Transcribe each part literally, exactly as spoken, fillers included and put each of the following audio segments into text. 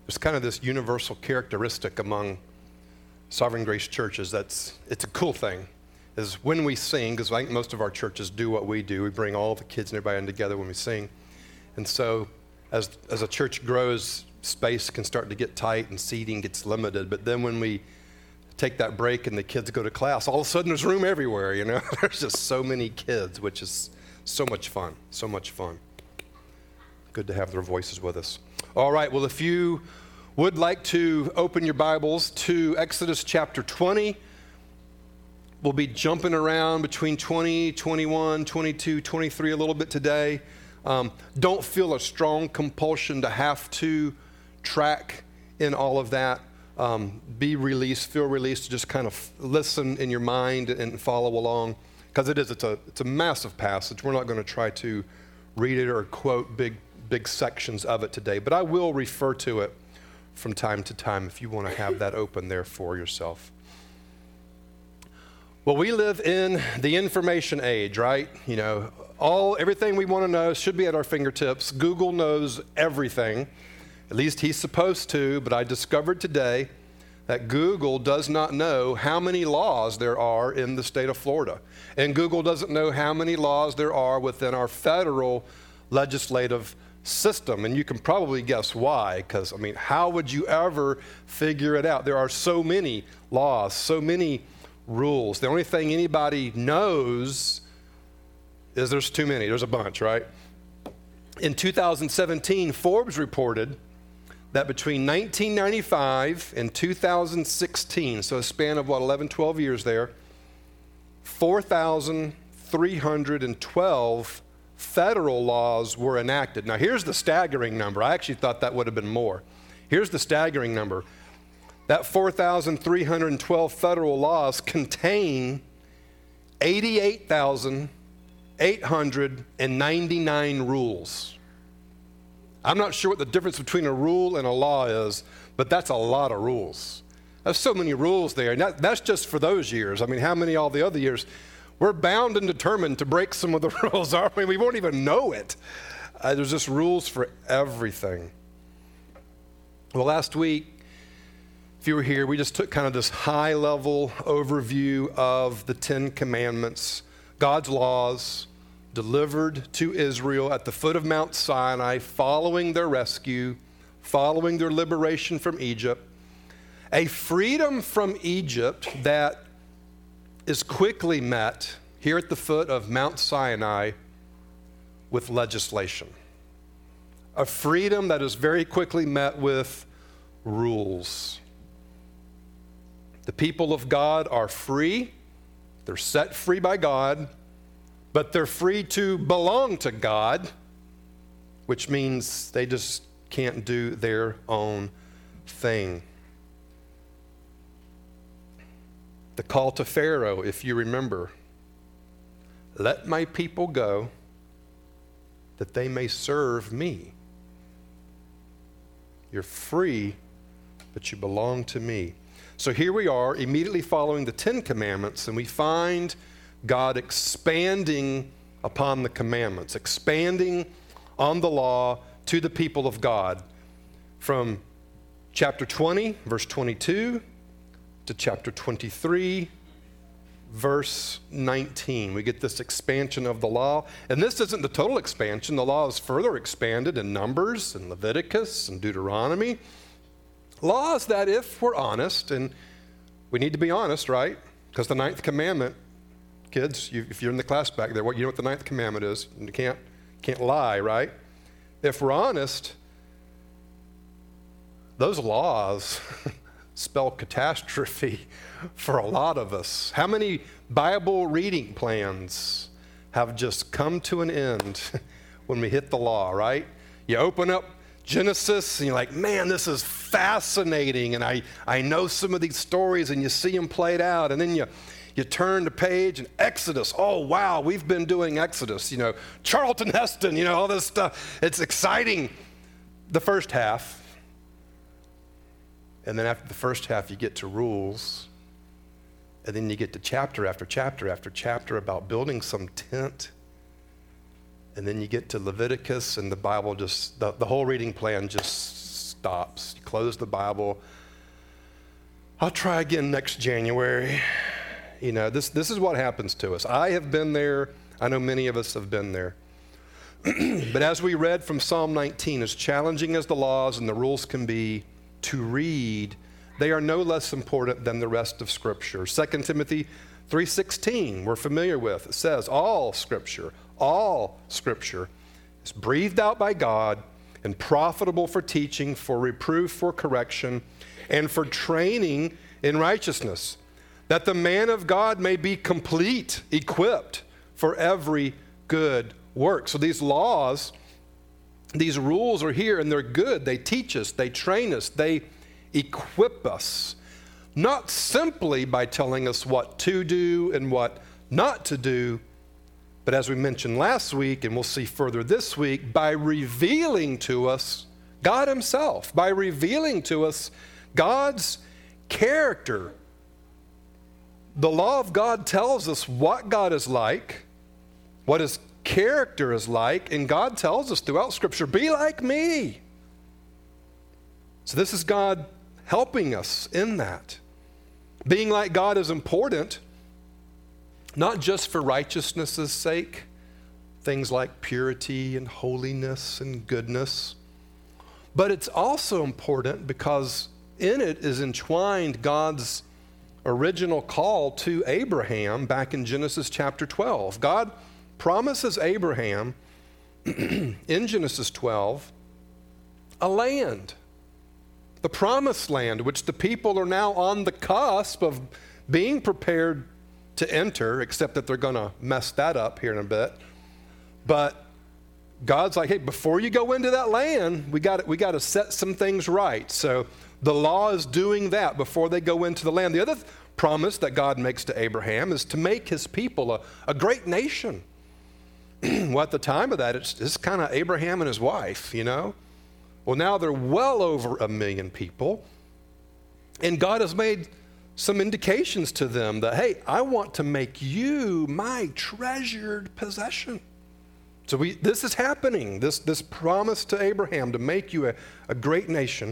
there's kind of this universal characteristic among Sovereign Grace churches that's, it's a cool thing, is when we sing, because I think most of our churches do what we do, we bring all the kids and everybody in together when we sing. And so as as a church grows, space can start to get tight and seating gets limited. But then when we take that break and the kids go to class, all of a sudden there's room everywhere, you know? There's just so many kids, which is so much fun, so much fun. Good to have their voices with us. All right, well, if you would like to open your Bibles to Exodus chapter twenty, we'll be jumping around between twenty, twenty-one, twenty-two, twenty-three a little bit today. Um, don't feel a strong compulsion to have to track in all of that. Um, be released, feel released to just kind of listen in your mind and follow along, because it is, it's a, it's a massive passage. We're not going to try to read it or quote big, big sections of it today, but I will refer to it from time to time if you want to have that open there for yourself. Well, we live in the information age, right? You know, all everything we want to know should be at our fingertips. Google knows everything. At least he's supposed to, but I discovered today that Google does not know how many laws there are in the state of Florida. And Google doesn't know how many laws there are within our federal legislative system. And you can probably guess why, because, I mean, how would you ever figure it out? There are so many laws, so many rules. The only thing anybody knows is there's too many. There's a bunch, right? In two thousand seventeen, Forbes reported that between nineteen ninety-five and two thousand sixteen, so a span of what, eleven, twelve years there, four thousand three hundred twelve federal laws were enacted. Now here's the staggering number. I actually thought that would have been more. Here's the staggering number. That four thousand three hundred twelve federal laws contain eighty-eight thousand eight hundred ninety-nine rules. I'm not sure what the difference between a rule and a law is, but that's a lot of rules. There's so many rules there, and that, that's just for those years. I mean, how many all the other years? We're bound and determined to break some of the rules, aren't we? We won't even know it. Uh, there's just rules for everything. Well, last week, if you were here, we just took kind of this high-level overview of the Ten Commandments, God's laws delivered to Israel at the foot of Mount Sinai, following their rescue, following their liberation from Egypt. A freedom from Egypt that is quickly met here at the foot of Mount Sinai with legislation. A freedom that is very quickly met with rules. The people of God are free. They're set free by God, but they're free to belong to God, which means they just can't do their own thing. The call to Pharaoh, if you remember, let my people go that they may serve me. You're free, but you belong to me. So here we are, immediately following the Ten Commandments, and we find God expanding upon the commandments, expanding on the law to the people of God. From chapter twenty, verse twenty-two, to chapter twenty-three, verse nineteen. We get this expansion of the law. And this isn't the total expansion. The law is further expanded in Numbers and Leviticus and Deuteronomy. Laws that, if we're honest, and we need to be honest, right? Because the ninth commandment, kids, you, if you're in the class back there, what you know what the ninth commandment is. And you can't, can't lie, right? If we're honest, those laws spell catastrophe for a lot of us. How many Bible reading plans have just come to an end when we hit the law, right? You open up Genesis, and you're like, man, this is fascinating, and I, I know some of these stories, and you see them played out, and then you you turn the page, and Exodus, oh, wow, we've been doing Exodus, you know, Charlton Heston, you know, all this stuff. It's exciting, the first half, and then after the first half, you get to rules, and then you get to chapter after chapter after chapter about building some tent. And then you get to Leviticus, and the Bible just, the, the whole reading plan just stops. You close the Bible. I'll try again next January. You know, this, this is what happens to us. I have been there. I know many of us have been there. But as we read from Psalm nineteen, as challenging as the laws and the rules can be to read, they are no less important than the rest of Scripture. Second Timothy three sixteen, we're familiar with. It says, all Scripture, all Scripture is breathed out by God and profitable for teaching, for reproof, for correction, and for training in righteousness, that the man of God may be complete, equipped for every good work. So these laws, these rules are here, and they're good. They teach us, they train us, they equip us, not simply by telling us what to do and what not to do, but as we mentioned last week, and we'll see further this week, by revealing to us God himself, by revealing to us God's character. The law of God tells us what God is like, what his character is like, and God tells us throughout Scripture, be like me. So this is God helping us in that. Being like God is important, not just for righteousness' sake, things like purity and holiness and goodness, but it's also important because in it is entwined God's original call to Abraham back in Genesis chapter twelve. God promises Abraham in Genesis twelve a land, the promised land, which the people are now on the cusp of being prepared to enter, except that they're going to mess that up here in a bit. But God's like, hey, before you go into that land, we got we got to set some things right. So the law is doing that before they go into the land. The other th- promise that God makes to Abraham is to make his people a, a great nation. Well, at the time of that, it's, it's kind of Abraham and his wife, you know. Well, now they're well over a million people. And God has made some indications to them that, hey, I want to make you my treasured possession. So we, this is happening, this, this promise to Abraham to make you a, a great nation.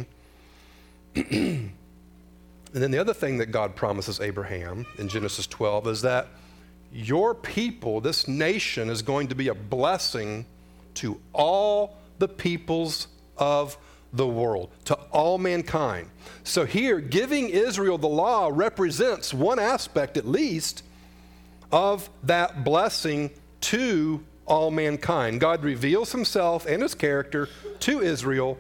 And then the other thing that God promises Abraham in Genesis twelve is that your people, this nation, is going to be a blessing to all the peoples of the world, to all mankind. So here, giving Israel the law represents one aspect, at least, of that blessing to all mankind. God reveals himself and his character to Israel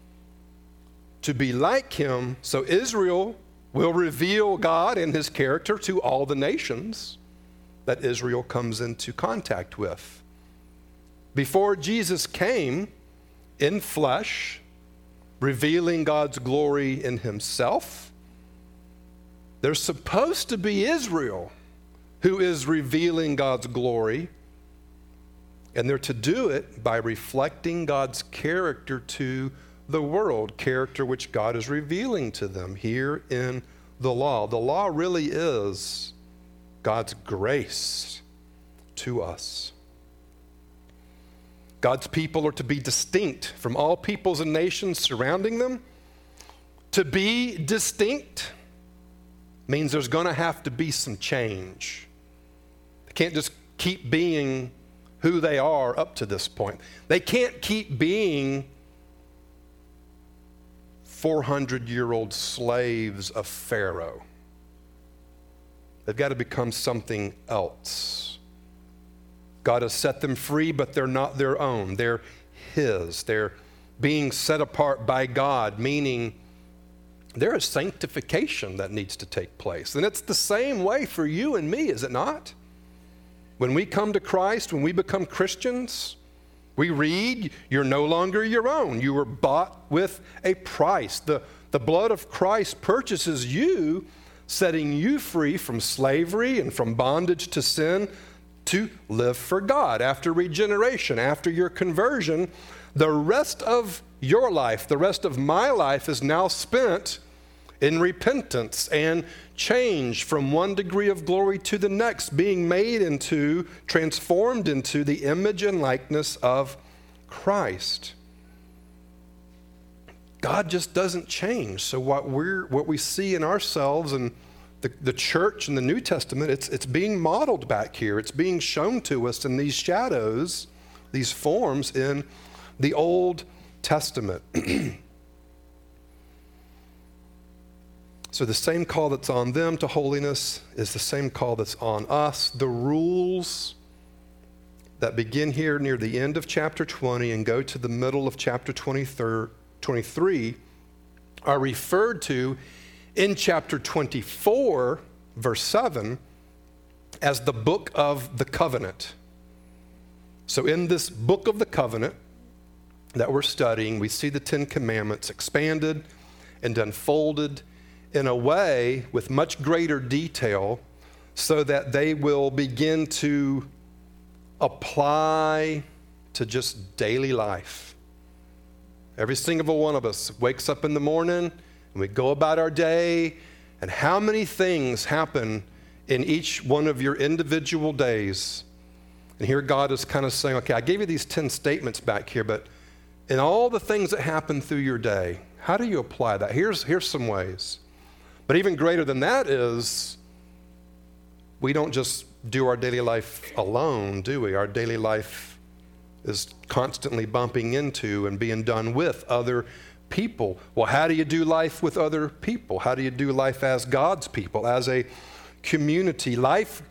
to be like him, so Israel will reveal God and his character to all the nations that Israel comes into contact with. Before Jesus came in flesh, revealing God's glory in himself, there's supposed to be Israel who is revealing God's glory, and they're to do it by reflecting God's character to the world, character which God is revealing to them here in the law. The law really is God's grace to us. God's people are to be distinct from all peoples and nations surrounding them. To be distinct means there's going to have to be some change. They can't just keep being who they are up to this point. They can't keep being four hundred year old slaves of Pharaoh. They've got to become something else. God has set them free, but they're not their own. They're his. They're being set apart by God, meaning there is sanctification that needs to take place. And it's the same way for you and me, is it not? When we come to Christ, when we become Christians, we read, you're no longer your own. You were bought with a price. The, the blood of Christ purchases you, setting you free from slavery and from bondage to sin to live for God. After regeneration, after your conversion, the rest of your life, the rest of my life is now spent in repentance and change from one degree of glory to the next, being made into, transformed into the image and likeness of Christ. God just doesn't change. So what we're what we see in ourselves and the, the church in the New Testament, it's it's being modeled back here. It's being shown to us in these shadows, these forms in the Old Testament. So the same call that's on them to holiness is the same call that's on us. The rules that begin here near the end of chapter twenty and go to the middle of chapter twenty-three are referred to in chapter twenty-four, verse seven, as the book of the covenant. So in this book of the covenant that we're studying, we see the Ten Commandments expanded and unfolded in a way with much greater detail so that they will begin to apply to just daily life. Every single one of us wakes up in the morning and we go about our day, and how many things happen in each one of your individual days. And here God is kind of saying, okay, I gave you these ten statements back here, but in all the things that happen through your day, how do you apply that? Here's, here's some ways. But even greater than that is, we don't just do our daily life alone, do we? Our daily life is constantly bumping into and being done with other people. Well, how do you do life with other people? How do you do life as God's people, as a community? Life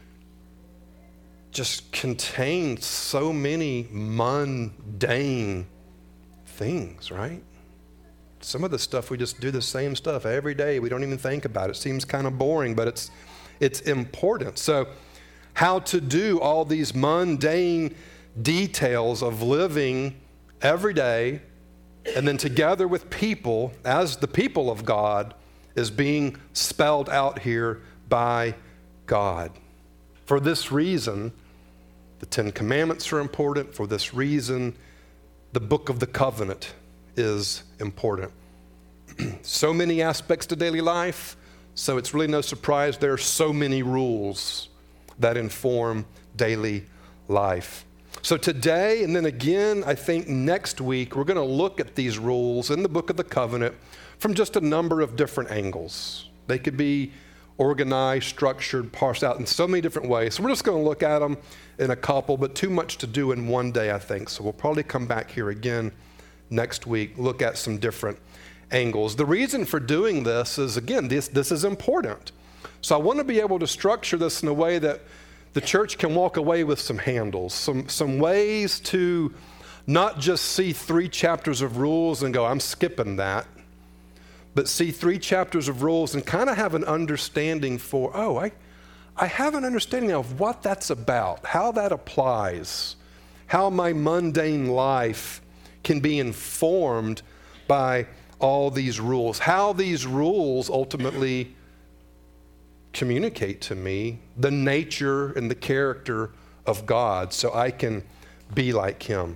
just contains so many mundane things, right? Some of the stuff, we just do the same stuff every day. We don't even think about it. It seems kind of boring, but it's it's important. So how to do all these mundane details of living every day and then together with people as the people of God is being spelled out here by God. For this reason, the Ten Commandments are important. For this reason, the book of the covenant is important. So many aspects to daily life, so it's really no surprise there are so many rules that inform daily life. So today, and then again, I think next week, we're going to look at these rules in the book of the covenant from just a number of different angles. They could be organized, structured, parsed out in so many different ways. So we're just going to look at them in a couple, but too much to do in one day, I think. So we'll probably come back here again next week, look at some different angles. The reason for doing this is, again, this, this is important. So I want to be able to structure this in a way that the church can walk away with some handles, some, some ways to not just see three chapters of rules and go, I'm skipping that, but see three chapters of rules and kind of have an understanding for, oh, I, I have an understanding of what that's about, how that applies, how my mundane life can be informed by all these rules, how these rules ultimately communicate to me the nature and the character of God so I can be like Him.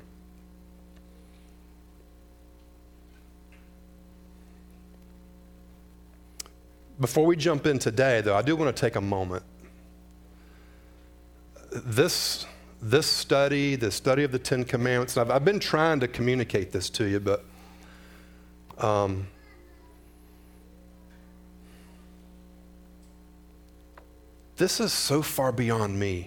Before we jump in today, though, I do want to take a moment. This, this study, the study of the Ten Commandments, I've, I've been trying to communicate this to you, but um, this is so far beyond me.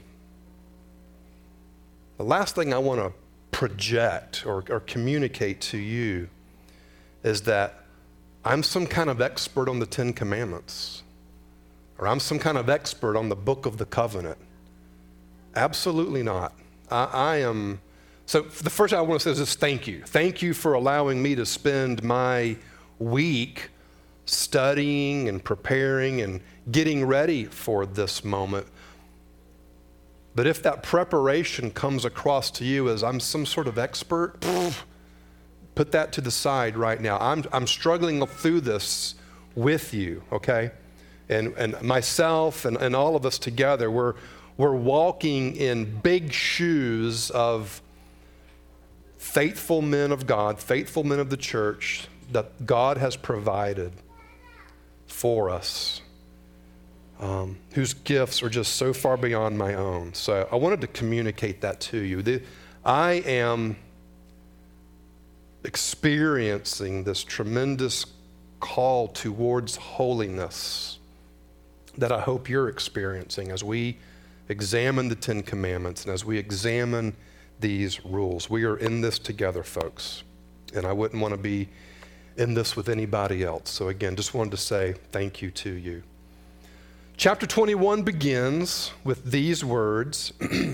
The last thing I want to project or, or communicate to you is that I'm some kind of expert on the Ten Commandments, or I'm some kind of expert on the book of the covenant. Absolutely not. I, I am, so the first thing I want to say is just thank you. Thank you for allowing me to spend my week studying and preparing and getting ready for this moment. But if that preparation comes across to you as I'm some sort of expert, put that to the side right now. I'm I'm struggling through this with you, okay? And and myself and, and all of us together, we're we're walking in big shoes of faithful men of God, faithful men of the church that God has provided for us, um, whose gifts are just so far beyond my own. So I wanted to communicate that to you. The, I am experiencing this tremendous call towards holiness that I hope you're experiencing as we examine the Ten Commandments and as we examine these rules. We are in this together, folks, and I wouldn't want to be in this with anybody else. So again, just wanted to say thank you to you. Chapter twenty-one begins with these words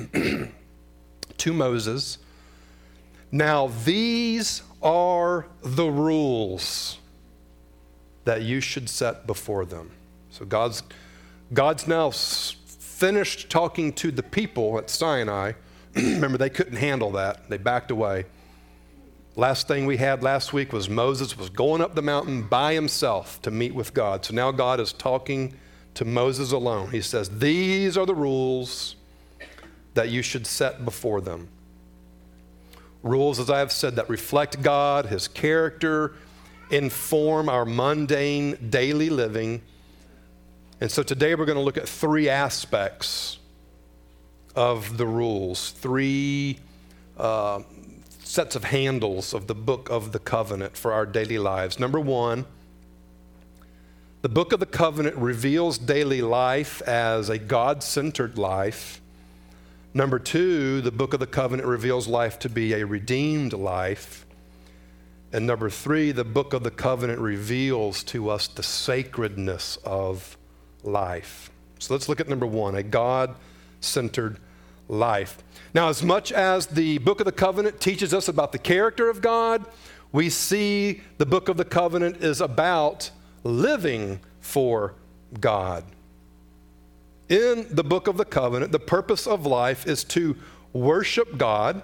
to Moses. Now these are the rules that you should set before them. So God's, God's now s- finished talking to the people at Sinai. Remember, they couldn't handle that. They backed away. Last thing we had last week was Moses was going up the mountain by himself to meet with God. So now God is talking to Moses alone. He says, these are the rules that you should set before them. Rules, as I have said, that reflect God, his character, inform our mundane daily living. And so today we're going to look at three aspects of the rules, three uh, sets of handles of the book of the covenant for our daily lives. Number one, the book of the covenant reveals daily life as a God-centered life. Number two, the book of the covenant reveals life to be a redeemed life. And number three, the book of the covenant reveals to us the sacredness of life. So let's look at number one, a God-centered life. Now, as much as the book of the covenant teaches us about the character of God, we see the book of the covenant is about living for God. In the book of the covenant, the purpose of life is to worship God,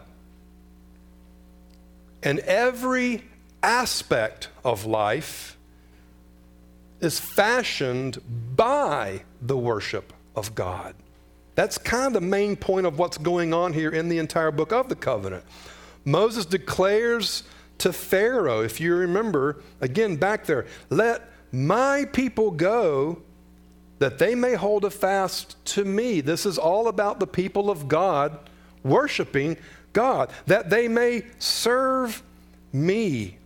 and every aspect of life is fashioned by the worship of God. That's kind of the main point of what's going on here in the entire book of the covenant. Moses declares to Pharaoh, if you remember, again back there, let my people go that they may hold a fast to me. This is all about the people of God worshiping God, that they may serve me.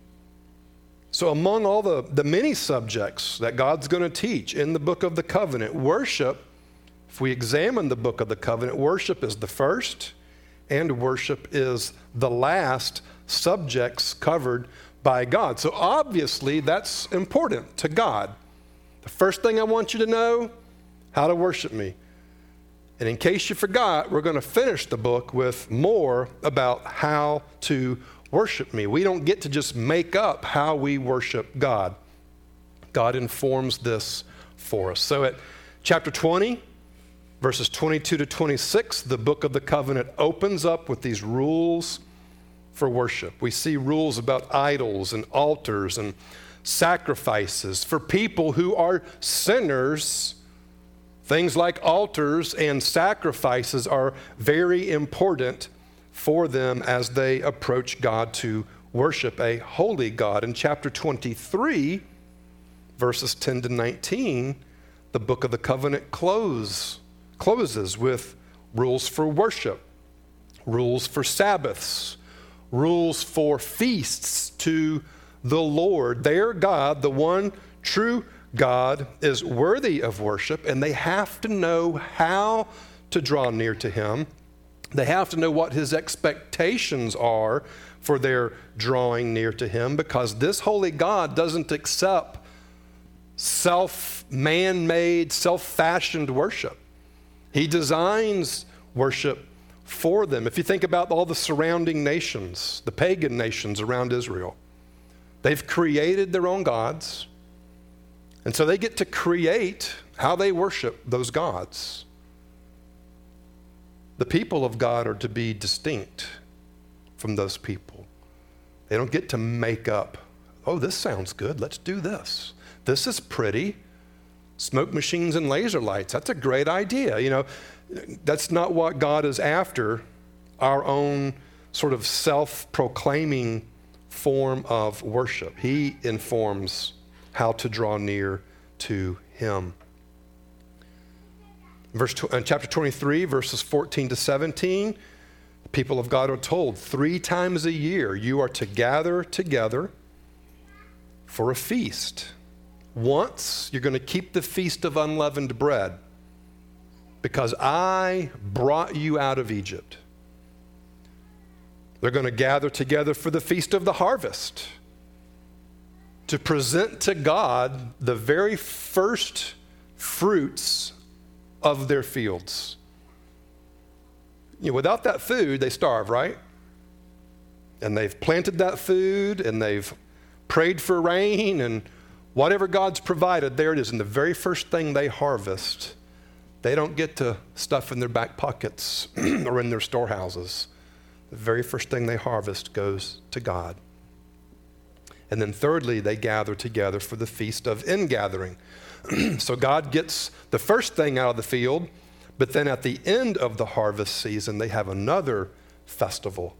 So among all the, the many subjects that God's going to teach in the book of the covenant, worship, if we examine the book of the covenant, worship is the first and worship is the last subjects covered by God. So obviously that's important to God. The first thing I want you to know, how to worship me. And in case you forgot, we're going to finish the book with more about how to worship me. We don't get to just make up how we worship God. God informs this for us. So at chapter twenty, verses twenty-two to twenty-six, the book of the covenant opens up with these rules for worship. We see rules about idols and altars and sacrifices for people who are sinners. Things like altars and sacrifices are very important for them as they approach God to worship a holy God. In chapter twenty-three, verses ten to nineteen, the book of the covenant close, closes with rules for worship, rules for Sabbaths, rules for feasts to the Lord. Their God, the one true God, is worthy of worship, and they have to know how to draw near to him. They have to know what his expectations are for their drawing near to him, because this holy God doesn't accept self, man-made, self-fashioned worship. He designs worship for them. If you think about all the surrounding nations, the pagan nations around Israel, they've created their own gods, and so they get to create how they worship those gods. The people of God are to be distinct from those people. They don't get to make up, oh, this sounds good, let's do this. This is pretty. Smoke machines and laser lights, that's a great idea. You know, that's not what God is after, our own sort of self-proclaiming form of worship. He informs how to draw near to him. Verse, uh, chapter twenty-three, verses fourteen to seventeen, The people of God are told three times a year you are to gather together for a feast. Once, you're going to keep the feast of unleavened bread because I brought you out of Egypt. They're going to gather together for the feast of the harvest to present to God the very first fruits of their fields. You know, without that food, they starve, right? And they've planted that food, and they've prayed for rain, and whatever God's provided, there it is. And the very first thing they harvest, they don't get to stuff in their back pockets or in their storehouses. The very first thing they harvest goes to God. And then thirdly, they gather together for the feast of ingathering. So God gets the first thing out of the field, but then at the end of the harvest season, they have another festival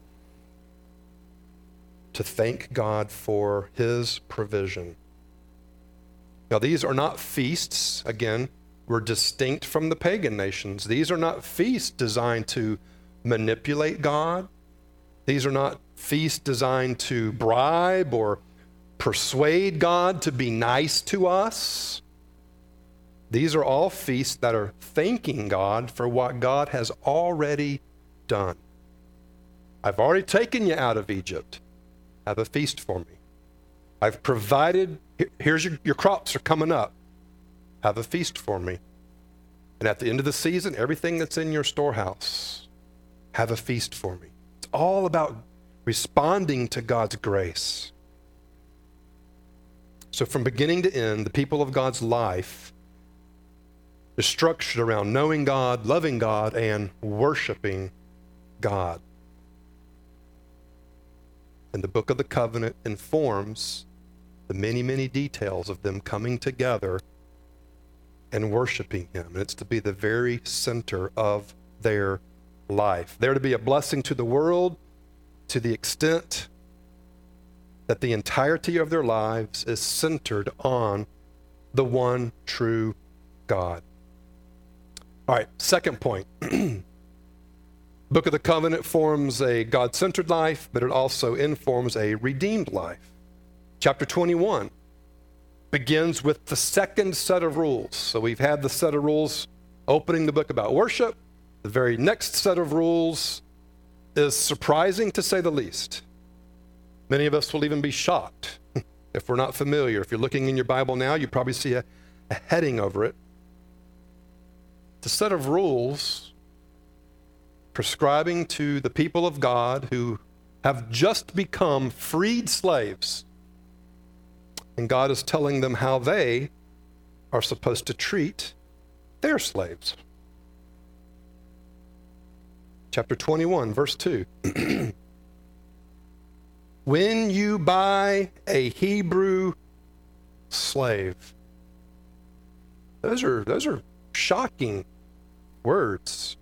to thank God for his provision. Now, these are not feasts. Again, we're distinct from the pagan nations. These are not feasts designed to manipulate God. These are not feasts designed to bribe or persuade God to be nice to us. These are all feasts that are thanking God for what God has already done. I've already taken you out of Egypt. Have a feast for me. I've provided, here's your, your crops are coming up. Have a feast for me. And at the end of the season, everything that's in your storehouse, have a feast for me. It's all about responding to God's grace. So from beginning to end, the people of God's life is structured around knowing God, loving God, and worshiping God. And the book of the covenant informs the many, many details of them coming together and worshiping him. And it's to be the very center of their life. They're to be a blessing to the world to the extent that the entirety of their lives is centered on the one true God. All right, second point. Book of the Covenant forms a God-centered life, but it also informs a redeemed life. Chapter twenty-one begins with the second set of rules. So we've had the set of rules opening the book about worship. The very next set of rules is surprising to say the least. Many of us will even be shocked if we're not familiar. If you're looking in your Bible now, you probably see a, a heading over it. The set of rules prescribing to the people of God who have just become freed slaves. And God is telling them how they are supposed to treat their slaves. Chapter twenty-one, verse two. When you buy a Hebrew slave. Those are, those are shocking words.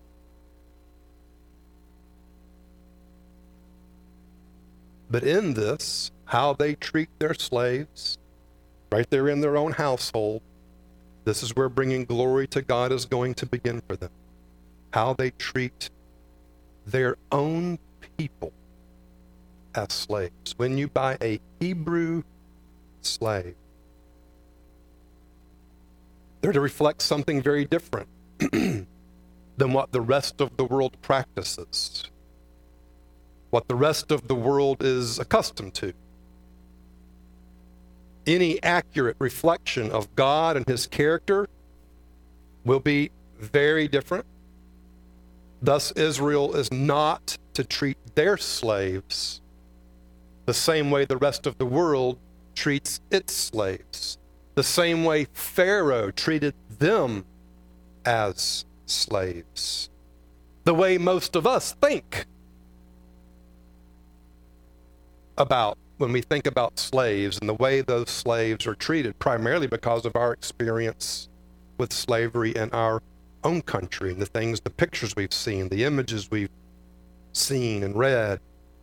But in this, how they treat their slaves, right there in their own household, this is where bringing glory to God is going to begin for them. How they treat their own people as slaves. When you buy a Hebrew slave, they're to reflect something very different than what the rest of the world practices, what the rest of the world is accustomed to. Any accurate reflection of God and his character will be very different. Thus, Israel is not to treat their slaves the same way the rest of the world treats its slaves, the same way Pharaoh treated them as slaves, the way most of us think about when we think about slaves and the way those slaves are treated, primarily because of our experience with slavery in our own country and the things, the pictures we've seen, the images we've seen and read.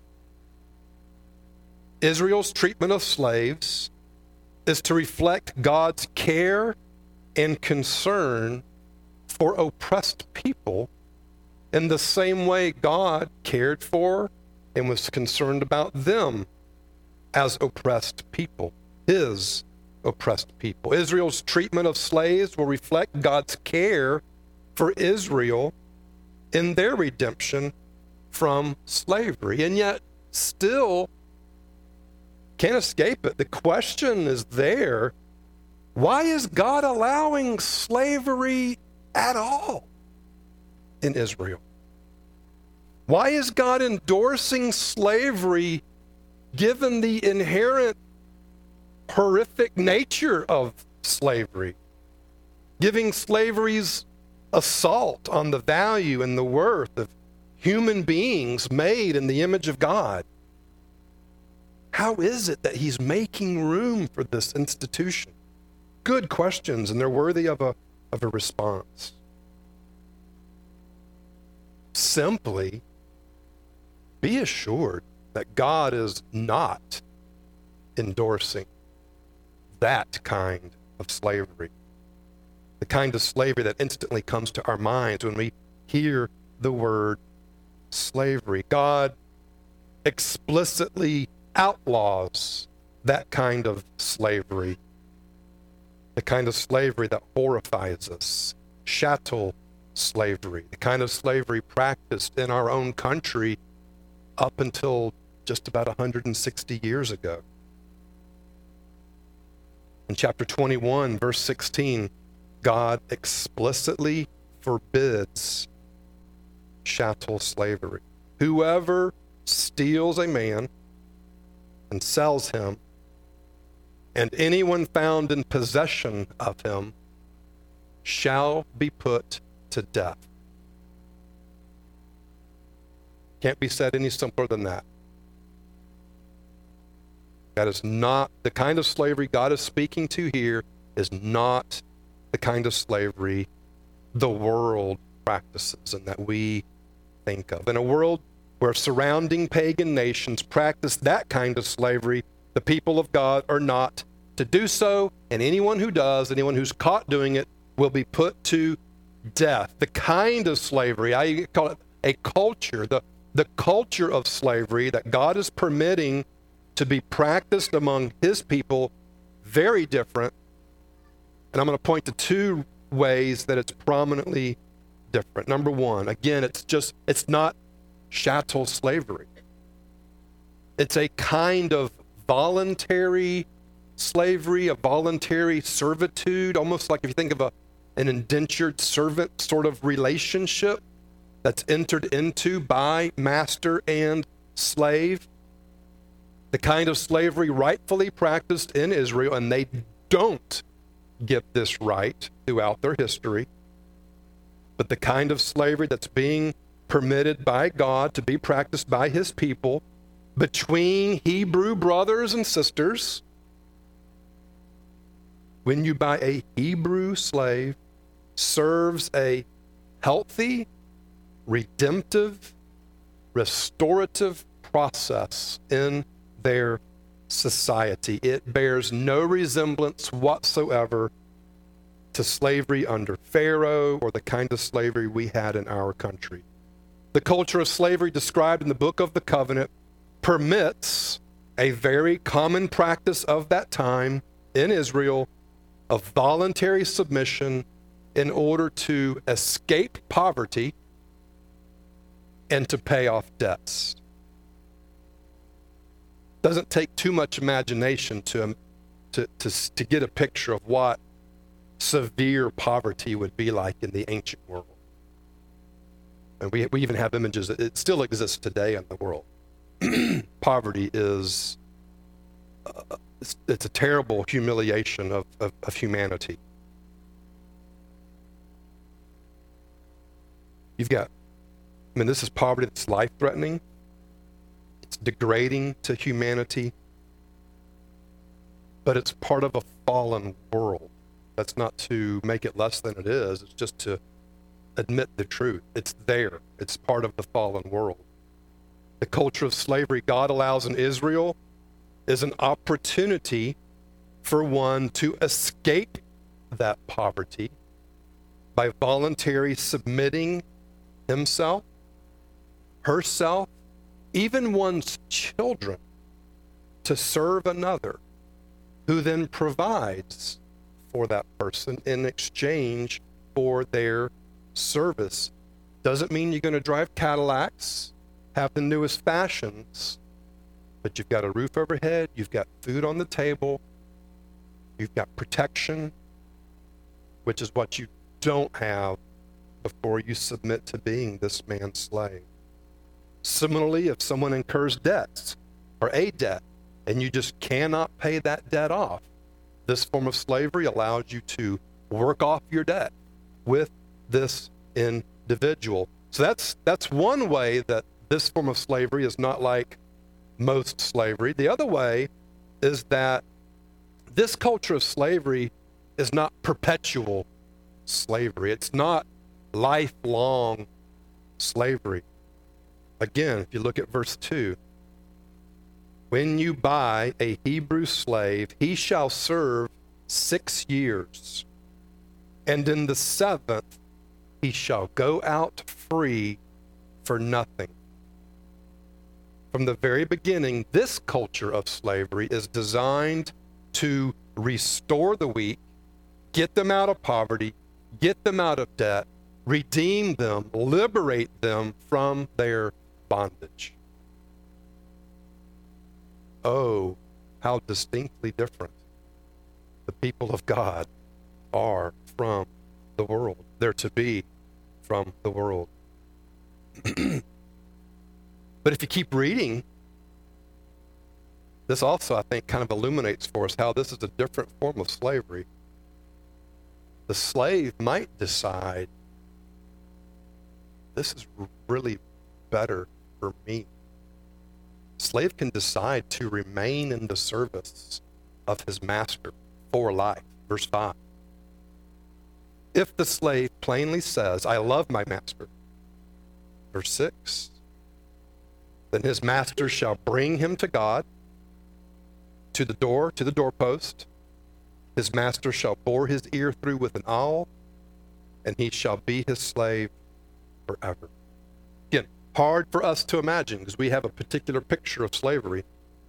Israel's treatment of slaves is to reflect God's care and concern for oppressed people in the same way God cared for and was concerned about them as oppressed people, his oppressed people. Israel's treatment of slaves will reflect God's care for Israel in their redemption from slavery. And yet, still can't escape it. The question is there, why is God allowing slavery at all in Israel? Why is God endorsing slavery given the inherent horrific nature of slavery? Giving slavery's assault on the value and the worth of human beings made in the image of God. How is it that he's making room for this institution? Good questions, and they're worthy of a, of a response. Simply be assured that God is not endorsing that kind of slavery. The kind of slavery that instantly comes to our minds when we hear the word slavery. God explicitly outlaws that kind of slavery. The kind of slavery that horrifies us. Chattel slavery. The kind of slavery practiced in our own country up until just about one hundred sixty years ago. In chapter twenty-one, verse sixteen, God explicitly forbids chattel slavery. Whoever steals a man and sells him, and anyone found in possession of him, shall be put to death. Can't be said any simpler than that. That is not the kind of slavery God is speaking to here, is not the kind of slavery the world practices and that we think of. In a world where surrounding pagan nations practice that kind of slavery, the people of God are not to do so, and anyone who does, anyone who's caught doing it, will be put to death. The kind of slavery, I call it a culture, the, the culture of slavery that God is permitting to be practiced among his people, very different. And I'm going to point to two ways that it's prominently different. Number one, again, it's just, it's not chattel slavery. It's a kind of voluntary slavery, a voluntary servitude, almost like if you think of a, an indentured servant sort of relationship that's entered into by master and slave. The kind of slavery rightfully practiced in Israel, and they don't get this right throughout their history. But the kind of slavery that's being permitted by God to be practiced by his people between Hebrew brothers and sisters. When you buy a Hebrew slave, serves a healthy, redemptive, restorative process in their society. It bears no resemblance whatsoever to slavery under Pharaoh or the kind of slavery we had in our country. The culture of slavery described in the Book of the Covenant permits a very common practice of that time in Israel of voluntary submission in order to escape poverty and to pay off debts. Doesn't take too much imagination to, to, to, to get a picture of what severe poverty would be like in the ancient world. And we, we even have images, it still exists today in the world. Poverty is, uh, it's, it's a terrible humiliation of, of, of humanity. You've got, I mean, this is poverty that's life-threatening. It's degrading to humanity. But it's part of a fallen world. That's not to make it less than it is. It's just to admit the truth. It's there. It's part of the fallen world. The culture of slavery God allows in Israel is an opportunity for one to escape that poverty by voluntarily submitting himself, herself, even one's children to serve another who then provides for that person in exchange for their service. Doesn't mean you're going to drive Cadillacs, have the newest fashions, but you've got a roof overhead, you've got food on the table, you've got protection, which is what you don't have before you submit to being this man's slave. Similarly, if someone incurs debts or a debt and you just cannot pay that debt off, this form of slavery allows you to work off your debt with this individual. So that's that's one way that this form of slavery is not like most slavery. The other way is that this culture of slavery is not perpetual slavery. It's not lifelong slavery. Again, if you look at verse two, when you buy a Hebrew slave, he shall serve six years, and in the seventh he shall go out free for nothing. From the very beginning, this culture of slavery is designed to restore the weak, get them out of poverty, get them out of debt, redeem them, liberate them from their bondage. Oh, how distinctly different the people of God are from the world. They're to be from the world. But if you keep reading, this also, I think, kind of illuminates for us how this is a different form of slavery. The slave might decide, this is really better for me. Slave can decide to remain in the service of his master for life. Verse five. If the slave plainly says, I love my master. Verse six. Then his master shall bring him to God, to the door, to the doorpost. His master shall bore his ear through with an awl, and he shall be his slave forever. Again, hard for us to imagine because we have a particular picture of slavery.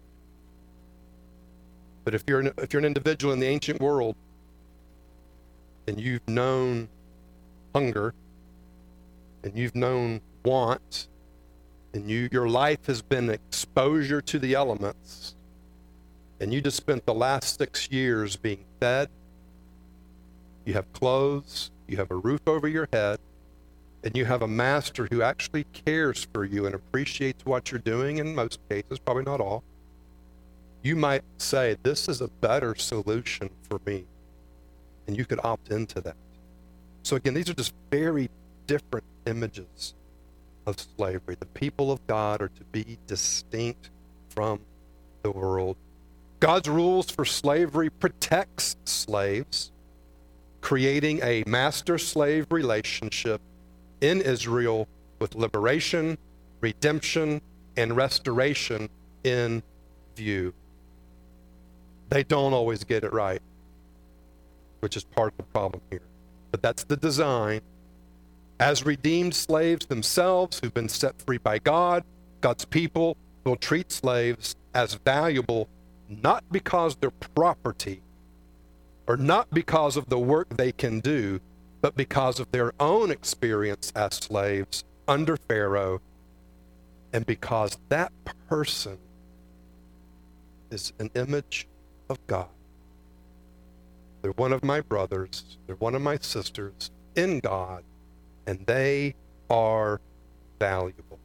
But if you're an, if you're an individual in the ancient world and you've known hunger and you've known want and you your life has been exposure to the elements, and you just spent the last six years being fed, you have clothes, you have a roof over your head, and you have a master who actually cares for you and appreciates what you're doing in most cases, probably not all, you might say, this is a better solution for me. And you could opt into that. So again, these are just very different images of slavery. The people of God are to be distinct from the world. God's rules for slavery protects slaves, creating a master-slave relationship in Israel with liberation, redemption, and restoration in view. They don't always get it right, which is part of the problem here. But that's the design. As redeemed slaves themselves who've been set free by God, God's people will treat slaves as valuable not because they're property or not because of the work they can do, but because of their own experience as slaves under Pharaoh, and because that person is an image of God. They're one of my brothers, they're one of my sisters in God, and they are valuable.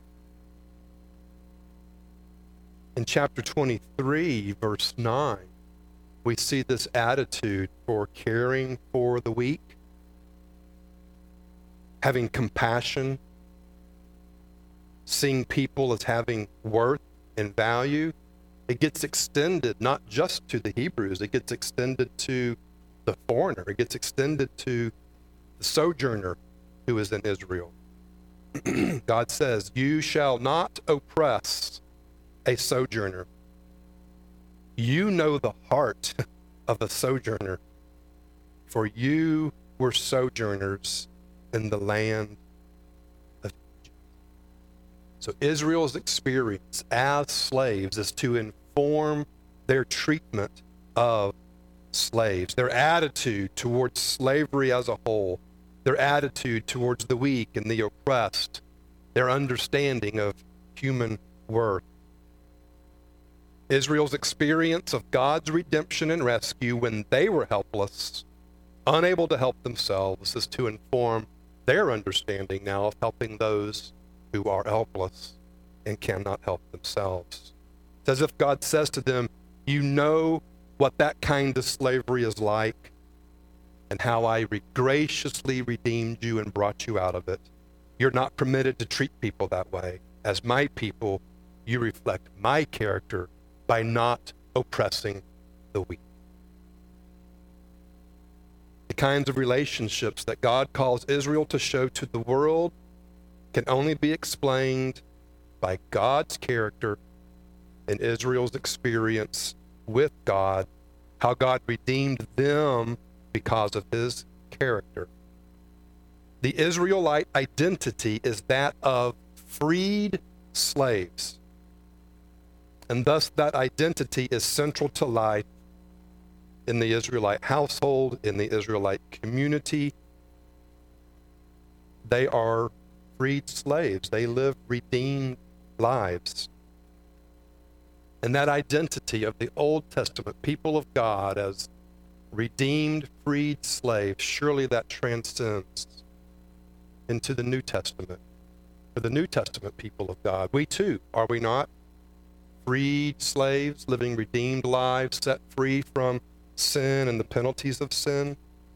In chapter twenty-three, verse nine, we see this attitude for caring for the weak, having compassion, seeing people as having worth and value. It gets extended not just to the Hebrews, it gets extended to the foreigner, it gets extended to the sojourner who is in Israel. God says, you shall not oppress a sojourner. You know the heart of a sojourner, for you were sojourners in the land So Israel's experience as slaves is to inform their treatment of slaves, their attitude towards slavery as a whole, their attitude towards the weak and the oppressed, their understanding of human worth. Israel's experience of God's redemption and rescue when they were helpless, unable to help themselves, is to inform their understanding now of helping those who are helpless and cannot help themselves. It's as if God says to them, you know what that kind of slavery is like and how I re- graciously redeemed you and brought you out of it. You're not permitted to treat people that way. As my people, you reflect my character by not oppressing the weak. The kinds of relationships that God calls Israel to show to the world can only be explained by God's character and Israel's experience with God, how God redeemed them because of his character. The Israelite identity is that of freed slaves. And thus that identity is central to life in the Israelite household, in the Israelite community. They are freed slaves. They live redeemed lives. And that identity of the Old Testament people of God as redeemed, freed slaves, surely that transcends into the New Testament. For the New Testament people of God, we too, are we not? Freed slaves, living redeemed lives, set free from sin and the penalties of sin.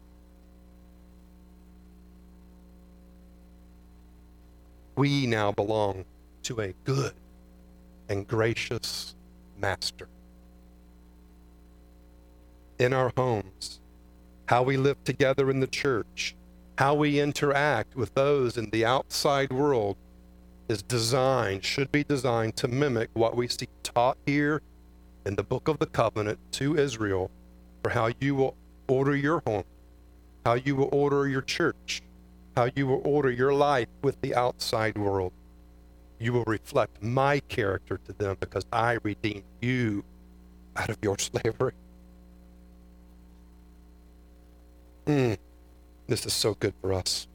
We now belong to a good and gracious Master. In our homes, how we live together in the church, how we interact with those in the outside world is designed, should be designed to mimic what we see taught here in the book of the covenant to Israel for how you will order your home, how you will order your church, how you will order your life with the outside world. You will reflect my character to them because I redeemed you out of your slavery. Mm, this is so good for us.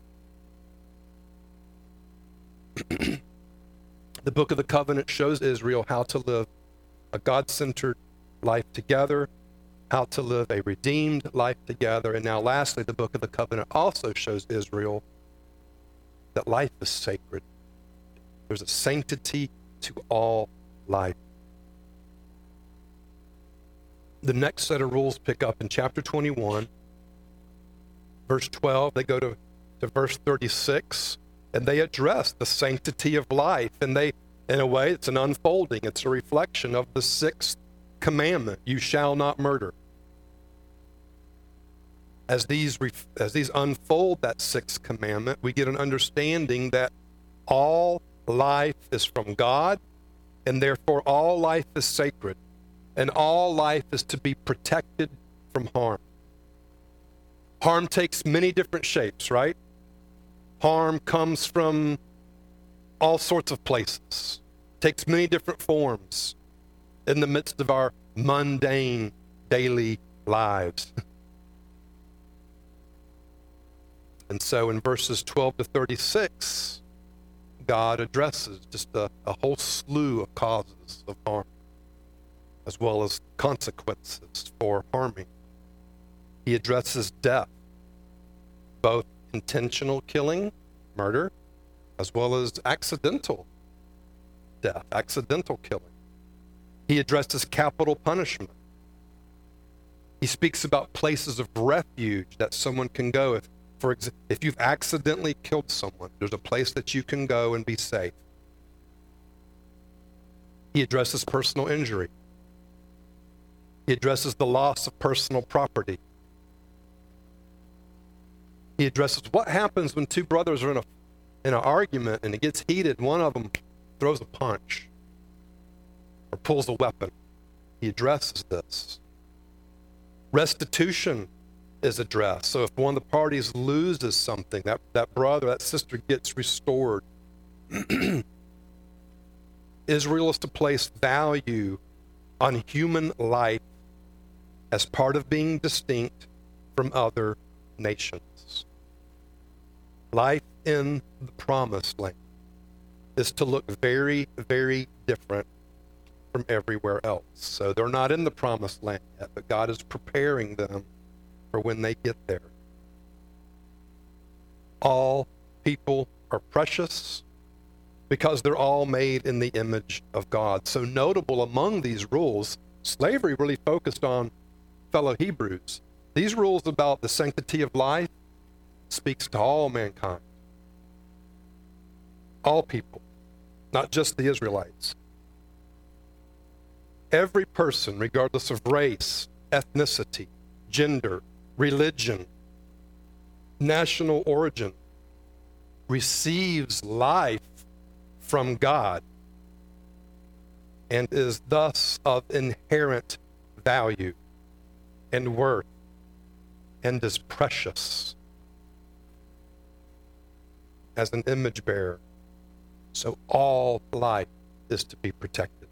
The book of the covenant shows Israel how to live a God-centered life together, how to live a redeemed life together. And now lastly, the book of the covenant also shows Israel that life is sacred. There's a sanctity to all life. The next set of rules pick up in chapter twenty-one, verse twelve. They go to, to verse thirty-six, and they address the sanctity of life. And they, in a way, it's an unfolding. It's a reflection of the sixth commandment, you shall not murder. As these, as these unfold that sixth commandment, we get an understanding that all life is from God, and therefore all life is sacred, and all life is to be protected from harm. Harm takes many different shapes, right? Harm comes from all sorts of places, takes many different forms in the midst of our mundane daily lives. And so in verses twelve to thirty-six, God addresses just a, a whole slew of causes of harm, as well as consequences for harming. He addresses death, both intentional killing, murder, as well as accidental death, accidental killing. He addresses capital punishment. He speaks about places of refuge that someone can go. If, for example, if you've accidentally killed someone, there's a place that you can go and be safe. He addresses personal injury. He addresses the loss of personal property. He addresses what happens when two brothers are in a in an argument and it gets heated. One of them throws a punch or pulls a weapon. He addresses this. Restitution is addressed. So if one of the parties loses something, that, that brother, that sister gets restored. Israel is to place value on human life as part of being distinct from other nations. Life in the promised land is to look very, very different from everywhere else. So they're not in the promised land yet, but God is preparing them for when they get there. All people are precious because they're all made in the image of God. So notable among these rules, slavery really focused on fellow Hebrews. These rules about the sanctity of life speaks to all mankind. All people, not just the Israelites. Every person, regardless of race, ethnicity, gender, religion, national origin, receives life from God and is thus of inherent value and worth and is precious as an image bearer. So all life is to be protected.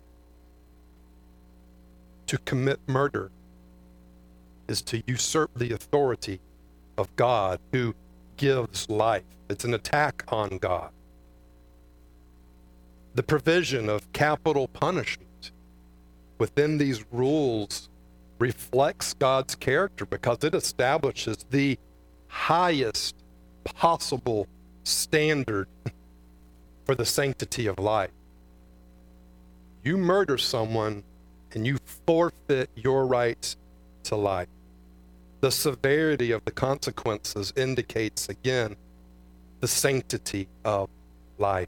To commit murder is to usurp the authority of God who gives life. It's an attack on God. The provision of capital punishment within these rules reflects God's character because it establishes the highest possible standard for the sanctity of life. You murder someone and you forfeit your right to life. The severity of the consequences indicates, again, the sanctity of life.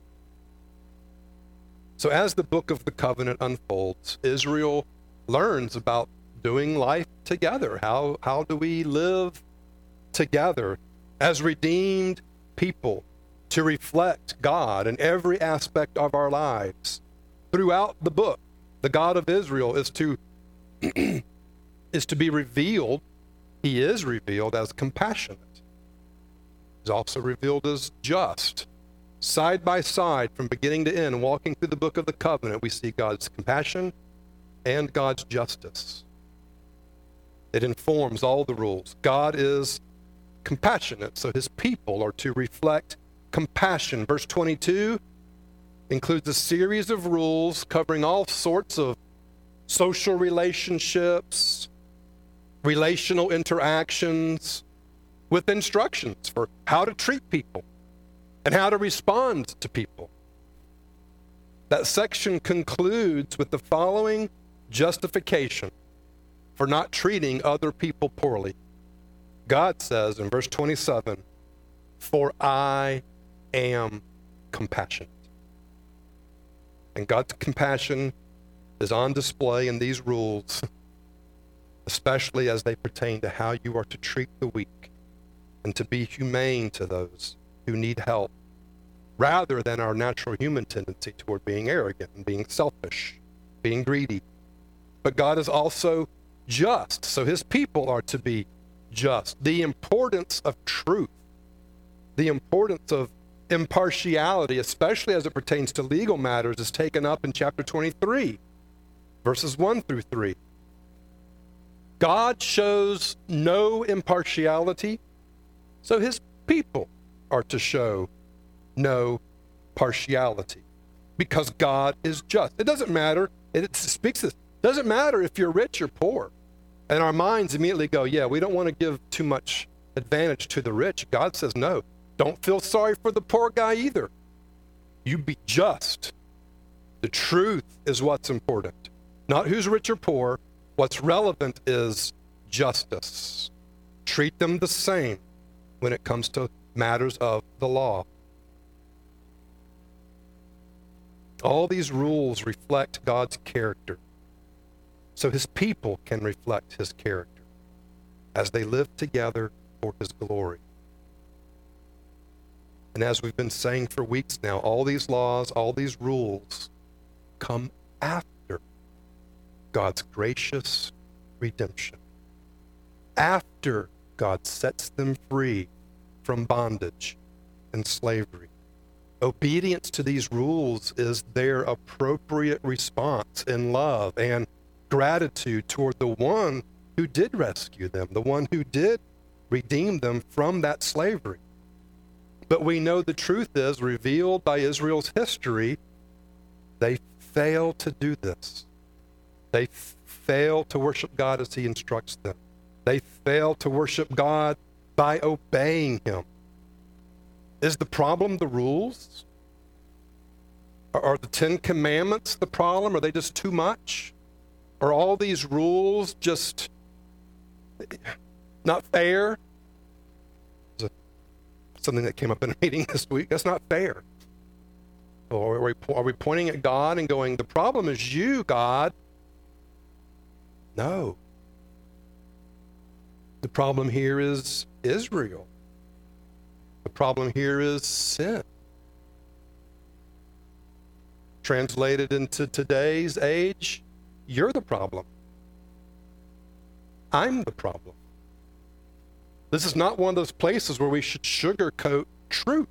So as the book of the covenant unfolds, Israel learns about doing life together. How, how do we live together as redeemed people to reflect God in every aspect of our lives? Throughout the book, the God of Israel is to is to be revealed. He is revealed as compassionate. He's also revealed as just. Side by side, from beginning to end, walking through the book of the covenant, we see God's compassion and God's justice. It informs all the rules. God is compassionate, so his people are to reflect compassion. Verse twenty-two includes a series of rules covering all sorts of social relationships, relational interactions, with instructions for how to treat people and how to respond to people. That section concludes with the following justification for not treating other people poorly. God says in verse twenty-seven, "For I am compassionate." And God's compassion is on display in these rules, especially as they pertain to how you are to treat the weak and to be humane to those who need help, rather than our natural human tendency toward being arrogant and being selfish, being greedy. But God is also just, so his people are to be just. The importance of truth, the importance of impartiality, especially as it pertains to legal matters, is taken up in chapter twenty-three, verses one through three. God shows no impartiality, so his people are to show no partiality, because God is just. It doesn't matter, it speaks this, it doesn't matter if you're rich or poor. And our minds immediately go, yeah, we don't want to give too much advantage to the rich. God says, no, don't feel sorry for the poor guy either. You be just. The truth is what's important, not who's rich or poor. What's relevant is justice. Treat them the same when it comes to matters of the law. All these rules reflect God's character, so his people can reflect his character as they live together for his glory. And as we've been saying for weeks now, all these laws, all these rules come after God's gracious redemption, after God sets them free from bondage and slavery. Obedience to these rules is their appropriate response in love and gratitude toward the one who did rescue them, the one who did redeem them from that slavery. But we know the truth is revealed by Israel's history. They fail to do this. They fail to worship God as he instructs them. They fail to worship God by obeying him. Is the problem the rules? Are, are the Ten Commandments the problem? Are they just too much? Are all these rules just not fair? There's a, something that came up in a meeting this week. That's not fair. Or are we, are we pointing at God and going, the problem is you, God? No. The problem here is Israel. The problem here is sin. Translated into today's age, you're the problem. I'm the problem. This is not one of those places where we should sugarcoat truth.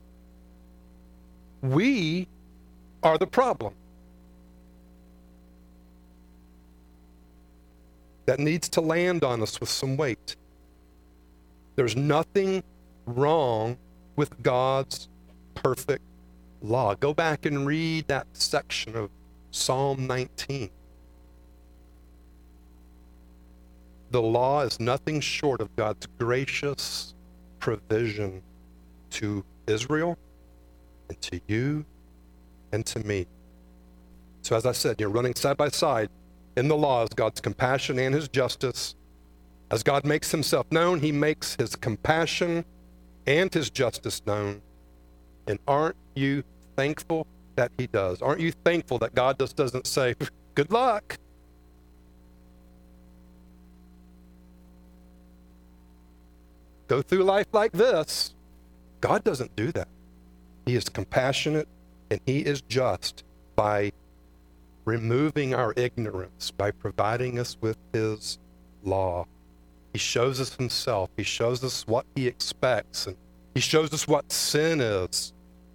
We are the problem. That needs to land on us with some weight. There's nothing wrong with God's perfect law. Go back and read that section of Psalm nineteen. The law is nothing short of God's gracious provision to Israel and to you and to me. So as I said, you're running side by side. In the law is God's compassion and his justice. As God makes himself known, he makes his compassion and his justice known. And aren't you thankful that he does? Aren't you thankful that God just doesn't say, good luck? Go through life like this. God doesn't do that. He is compassionate and he is just by removing our ignorance, by providing us with his law. He shows us himself. He shows us what he expects, and he shows us what sin is.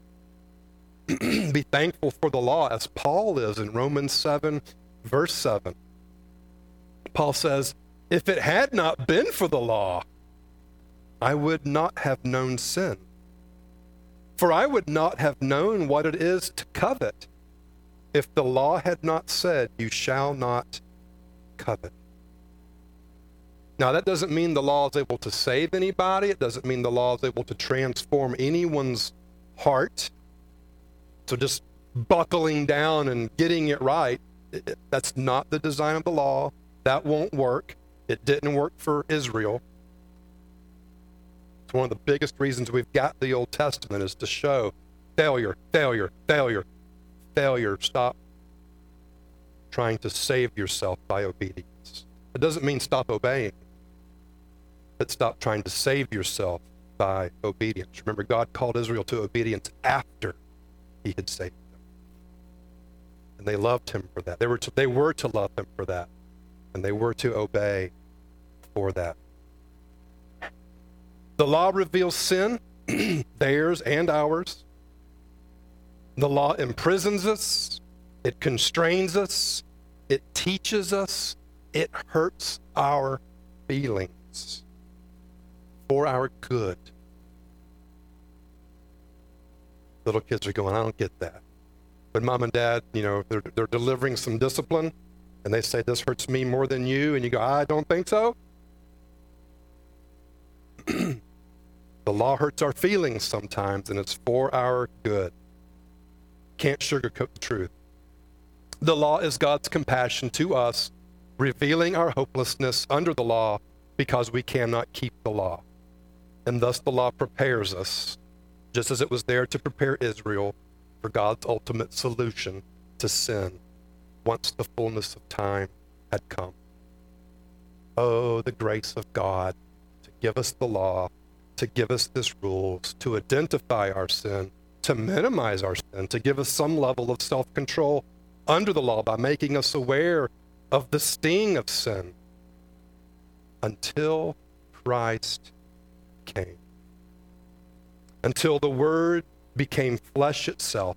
Be thankful for the law as Paul is in Romans seven, verse seven. Paul says, if it had not been for the law, I would not have known sin. For I would not have known what it is to covet if the law had not said, you shall not covet. Now, that doesn't mean the law is able to save anybody. It doesn't mean the law is able to transform anyone's heart. So just buckling down and getting it right, it, that's not the design of the law. That won't work. It didn't work for Israel. It's one of the biggest reasons we've got the Old Testament is to show failure, failure, failure, failure. Stop trying to save yourself by obedience. It doesn't mean stop obeying, but stop trying to save yourself by obedience. Remember, God called Israel to obedience after he had saved them. And they loved him for that. They were to, they were to love him for that. And they were to obey for that. The law reveals sin, theirs and ours. The law imprisons us. It constrains us. It teaches us. It hurts our feelings for our good. Little kids are going, I don't get that. But mom and dad, you know, they're, they're delivering some discipline, and they say, this hurts me more than you, and you go, I don't think so. The law hurts our feelings sometimes, and it's for our good. Can't sugarcoat the truth. The law is God's compassion to us, revealing our hopelessness under the law because we cannot keep the law. And thus the law prepares us, just as it was there to prepare Israel for God's ultimate solution to sin once the fullness of time had come. Oh, the grace of God to give us the law, to give us this rules, to identify our sin, to minimize our sin, to give us some level of self-control under the law by making us aware of the sting of sin until Christ came. Until the Word became flesh itself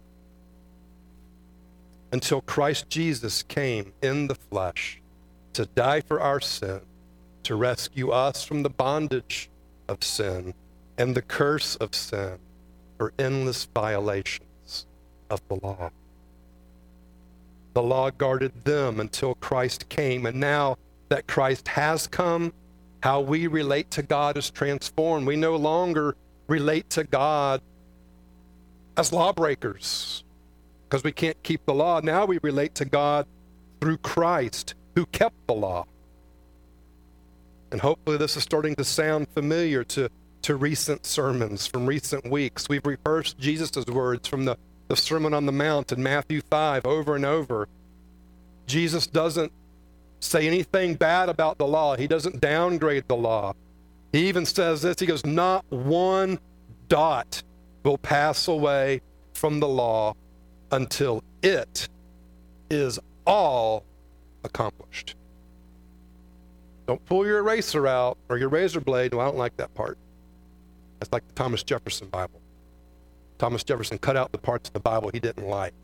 until Christ Jesus came in the flesh to die for our sin, to rescue us from the bondage of sin and the curse of sin for endless violations of the law. The law guarded them until Christ came, and now that Christ has come, how we relate to God is transformed. We no longer relate to God as lawbreakers because we can't keep the law. Now we relate to God through Christ who kept the law. And hopefully this is starting to sound familiar to, to recent sermons from recent weeks. We've rehearsed Jesus' words from the, the Sermon on the Mount in Matthew five over and over. Jesus doesn't say anything bad about the law. He doesn't downgrade the law. He even says this, he goes, not one dot will pass away from the law until it is all accomplished. Don't pull your eraser out or your razor blade. No, I don't like that part. That's like the Thomas Jefferson Bible. Thomas Jefferson cut out the parts of the Bible he didn't like.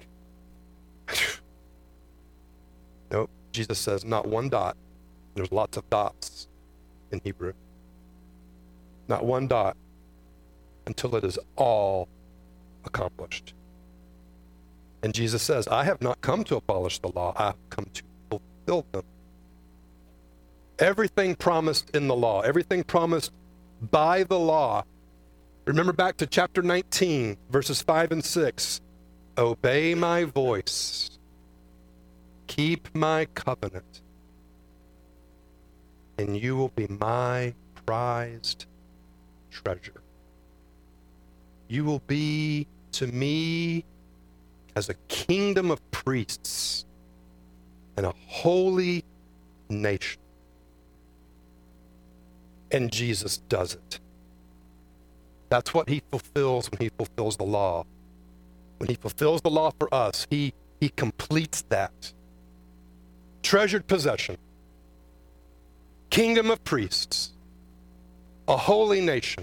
Nope. Jesus says not one dot. There's lots of dots in Hebrew. Not one dot until it is all accomplished. And Jesus says, I have not come to abolish the law. I have come to fulfill them. Everything promised in the law, everything promised by the law. Remember back to chapter nineteen, verses five and six. Obey my voice. Keep my covenant, and you will be my prized treasure. You will be to me as a kingdom of priests and a holy nation. And Jesus does it. That's what he fulfills when he fulfills the law. When he fulfills the law for us, he, he completes that. Treasured possession, kingdom of priests, a holy nation.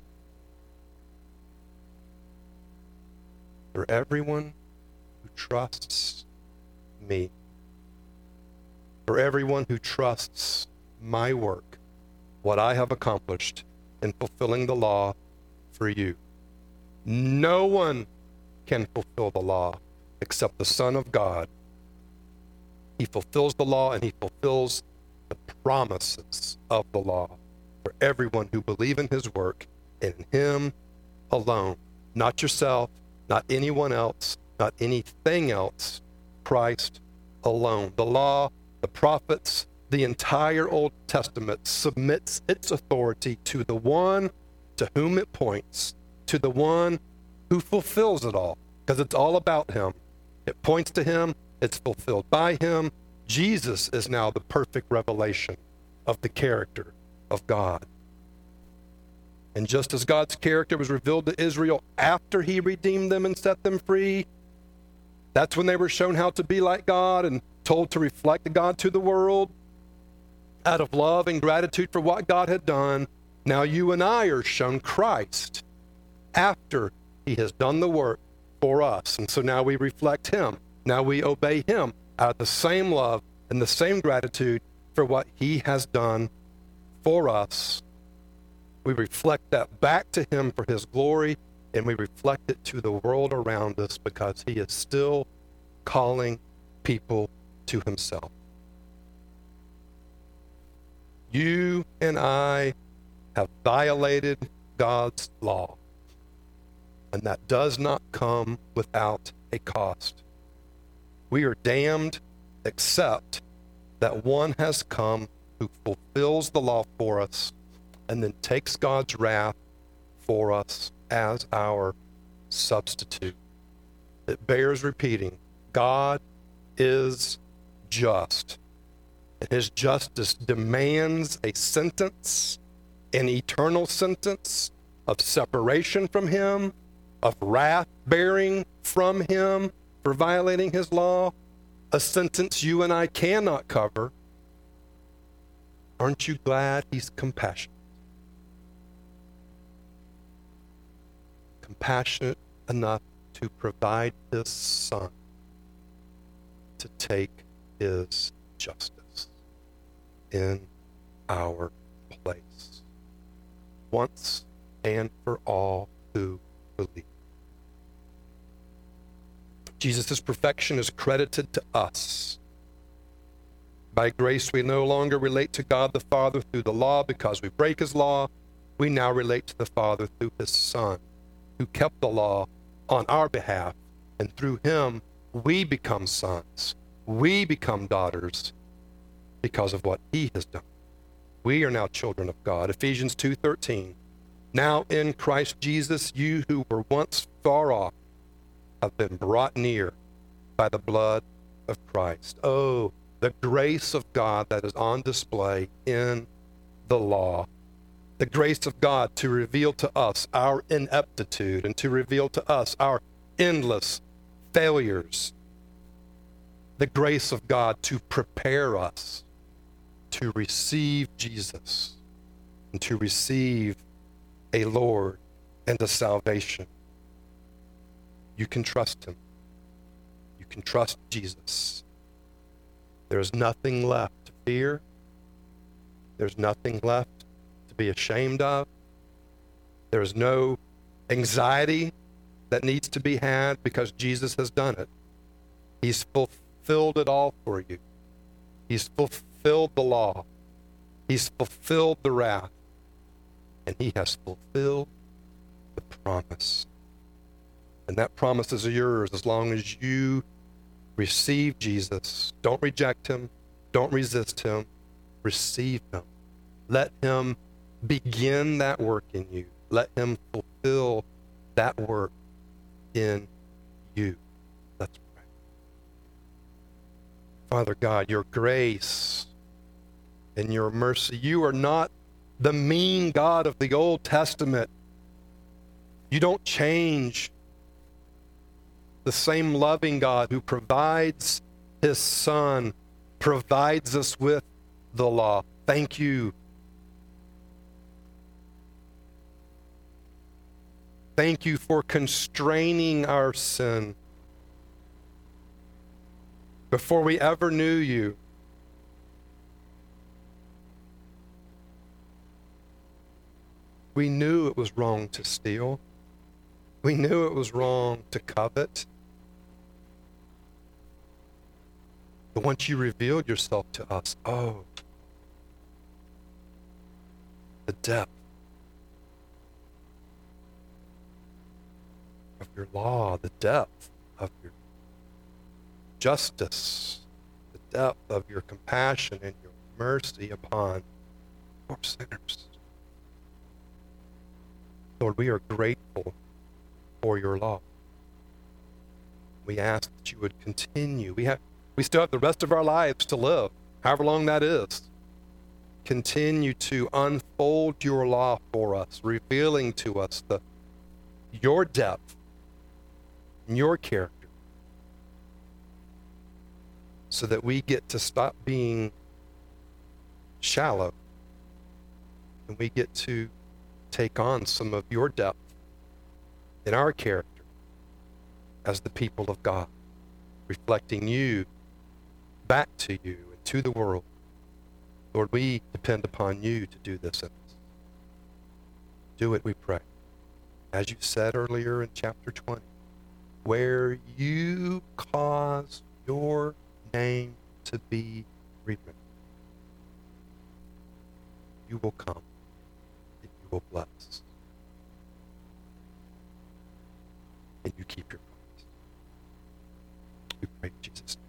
For everyone who trusts me, for everyone who trusts my work, what I have accomplished in fulfilling the law for you. No one can fulfill the law except the Son of God. He fulfills the law and he fulfills the promises of the law for everyone who believes in his work and in him alone. Not yourself, not anyone else, not anything else. Christ alone. The law, the prophets, the entire Old Testament submits its authority to the one to whom it points, to the one who fulfills it all, because it's all about him. It points to him. It's fulfilled by him. Jesus is now the perfect revelation of the character of God. And just as God's character was revealed to Israel after he redeemed them and set them free, that's when they were shown how to be like God and told to reflect God to the world out of love and gratitude for what God had done. Now you and I are shown Christ after he has done the work for us. And so now we reflect him. Now we obey him out of the same love and the same gratitude for what he has done for us. We reflect that back to him for his glory, and we reflect it to the world around us because he is still calling people to himself. You and I have violated God's law, and that does not come without a cost. We are damned except that one has come who fulfills the law for us and then takes God's wrath for us as our substitute. It bears repeating. God is just. And his justice demands a sentence, an eternal sentence of separation from him, of wrath bearing from him for violating his law, a sentence you and I cannot cover. Aren't you glad he's compassionate? Compassionate enough to provide his Son to take his justice in our place, once and for all who believe. Jesus' perfection is credited to us. By grace, we no longer relate to God the Father through the law because we break his law. We now relate to the Father through his Son, who kept the law on our behalf, and through him we become sons. We become daughters because of what he has done. We are now children of God. Ephesians two thirteen. Now in Christ Jesus, you who were once far off have been brought near by the blood of Christ. Oh, the grace of God that is on display in the law. The grace of God to reveal to us our ineptitude and to reveal to us our endless failures. The grace of God to prepare us to receive Jesus and to receive a Lord and a salvation. You can trust him. You can trust Jesus. There's nothing left to fear. There's nothing left to be ashamed of. There's no anxiety that needs to be had because Jesus has done it. He's fulfilled it all for you. He's fulfilled the law. He's fulfilled the wrath. And he has fulfilled the promise. And that promise is yours as long as you receive Jesus. Don't reject him. Don't resist him. Receive him. Let him begin that work in you. Let him fulfill that work in you. Let's pray. Father God, your grace and your mercy. You are not the mean God of the Old Testament. You don't change. The same loving God who provides his Son provides us with the law. Thank you. Thank you for constraining our sin before we ever knew you. We knew it was wrong to steal. We knew it was wrong to covet. But once you revealed yourself to us, oh, the depth of your law, the depth of your justice, the depth of your compassion and your mercy upon poor sinners. Lord, we are grateful for your law. We ask that you would continue. We have, we still have the rest of our lives to live, however long that is. Continue to unfold your law for us, revealing to us the your depth and your character, so that we get to stop being shallow and we get to take on some of your depth in our character as the people of God, reflecting you back to you and to the world. Lord, we depend upon you to do this in us. Do it, we pray. As you said earlier in chapter twenty, where you cause your name to be remembered, you will come and you will bless. And you keep your promise. We pray in Jesus' name.